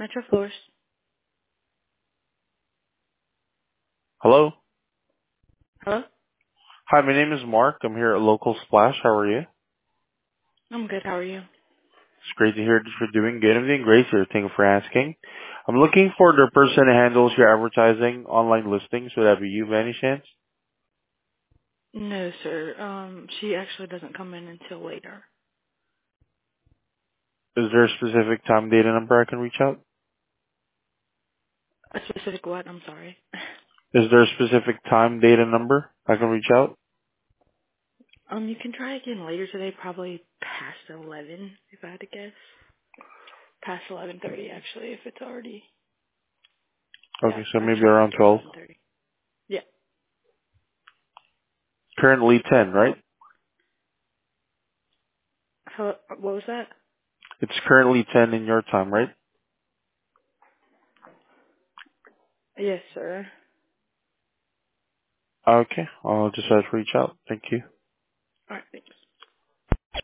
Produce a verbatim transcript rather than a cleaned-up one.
Metro Floors. Hello. Hello? Hi, my name is Mark. I'm here at Local Splash. How are you? It's I'm good. How are you? great to hear that you're doing good. I'm doing great here. Thank you for asking. I'm looking for the person who handles your advertising, online listings. Would that be you by any chance? No, sir. Um, she actually doesn't come in until later. Is there a specific time, date, and number I can reach out? A specific what? I'm sorry. Is there a specific time, date, and number I can reach out? Um, you can try again later today, probably past eleven, if I had to guess. Past eleven thirty, actually, if it's already. Yeah, Okay, so maybe actually around after twelve. eleven thirty. Yeah. Currently ten, right? Hello? What was that? It's currently ten in your time, right? Yes, sir. Okay, I'll just have to reach out. Thank you. All right, thanks.